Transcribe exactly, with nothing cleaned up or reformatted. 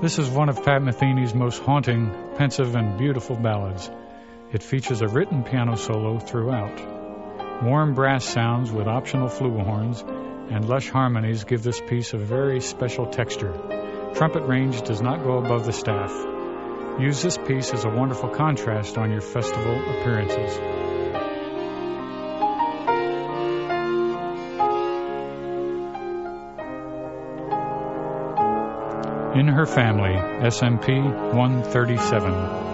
This is one of Pat Metheny's most haunting, pensive, and beautiful ballads. It features a written piano solo throughout. Warm brass sounds with optional flugelhorns and lush harmonies give this piece a very special texture. Trumpet range does not go above the staff. Use this piece as a wonderful contrast on your festival appearances. In Her Family, S M P one thirty-seven.